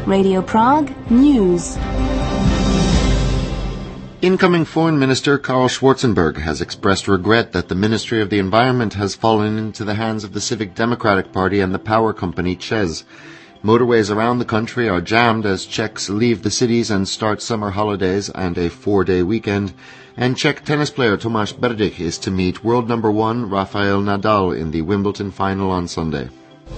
Radio Prague News. Incoming Foreign Minister Karl Schwarzenberg has expressed regret that the Ministry of the Environment has fallen into the hands of the Civic Democratic Party and the power company ČEZ. Motorways around the country are jammed as Czechs leave the cities and start summer holidays and a 4-day weekend, and Czech tennis player Tomáš Berdych is to meet world number 1 Rafael Nadal in the Wimbledon final on Sunday.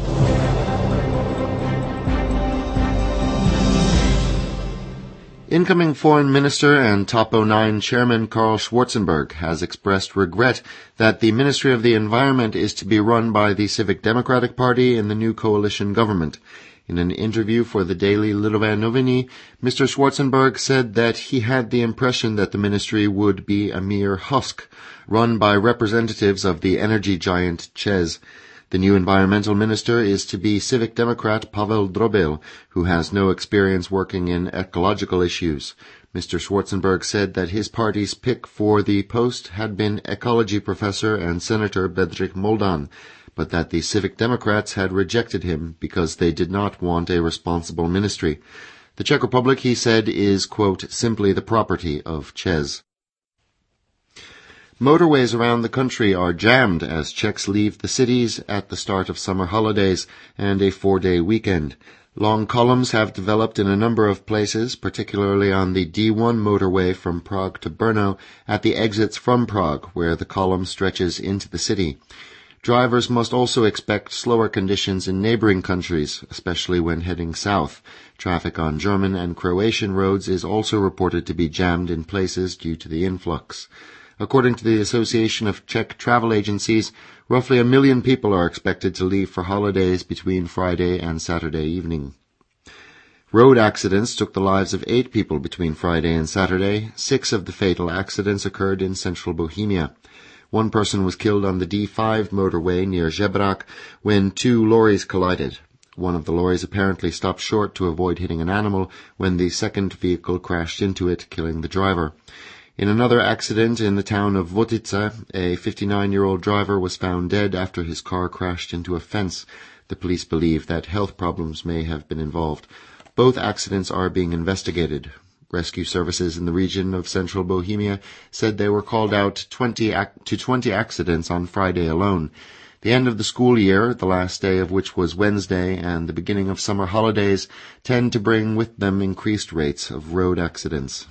Incoming Foreign Minister and Top 09 Chairman Karl Schwarzenberg has expressed regret that the Ministry of the Environment is to be run by the Civic Democratic Party in the new coalition government. In an interview for the daily Lidové noviny, Mr. Schwarzenberg said that he had the impression that the ministry would be a mere husk, run by representatives of the energy giant ČEZ. The new environmental minister is to be Civic Democrat Pavel Drobil, who has no experience working in ecological issues. Mr. Schwarzenberg said that his party's pick for the post had been ecology professor and Senator Bedřich Moldan, but that the Civic Democrats had rejected him because they did not want a responsible ministry. The Czech Republic, he said, is, quote, simply the property of ČEZ. Motorways around the country are jammed as Czechs leave the cities at the start of summer holidays and a 4-day weekend. Long columns have developed in a number of places, particularly on the D1 motorway from Prague to Brno at the exits from Prague, where the column stretches into the city. Drivers must also expect slower conditions in neighboring countries, especially when heading south. Traffic on German and Croatian roads is also reported to be jammed in places due to the influx. According to the Association of Czech Travel Agencies, roughly 1 million people are expected to leave for holidays between Friday and Saturday evening. Road accidents took the lives of 8 people between Friday and Saturday. 6 of the fatal accidents occurred in central Bohemia. 1 person was killed on the D5 motorway near Žebrák when 2 lorries collided. One of the lorries apparently stopped short to avoid hitting an animal when the second vehicle crashed into it, killing the driver. In another accident in the town of Votice, a 59-year-old driver was found dead after his car crashed into a fence. The police believe that health problems may have been involved. Both accidents are being investigated. Rescue services in the region of central Bohemia said they were called out to 20 accidents on Friday alone. The end of the school year, the last day of which was Wednesday, and the beginning of summer holidays tend to bring with them increased rates of road accidents.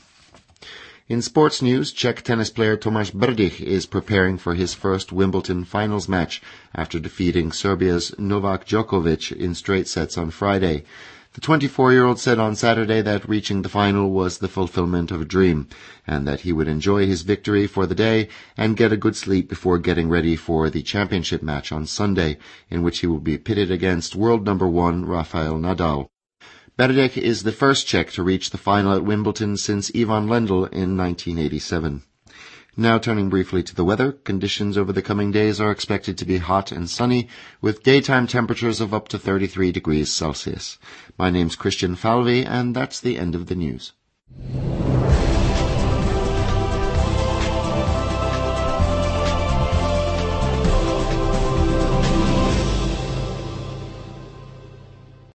In sports news, Czech tennis player Tomáš Berdych is preparing for his first Wimbledon finals match after defeating Serbia's Novak Djokovic in straight sets on Friday. The 24-year-old said on Saturday that reaching the final was the fulfillment of a dream, and that he would enjoy his victory for the day and get a good sleep before getting ready for the championship match on Sunday, in which he will be pitted against world number 1 Rafael Nadal. Berdych is the first Czech to reach the final at Wimbledon since Ivan Lendl in 1987. Now turning briefly to the weather, conditions over the coming days are expected to be hot and sunny, with daytime temperatures of up to 33 degrees Celsius. My name's Christian Falvey, and that's the end of the news.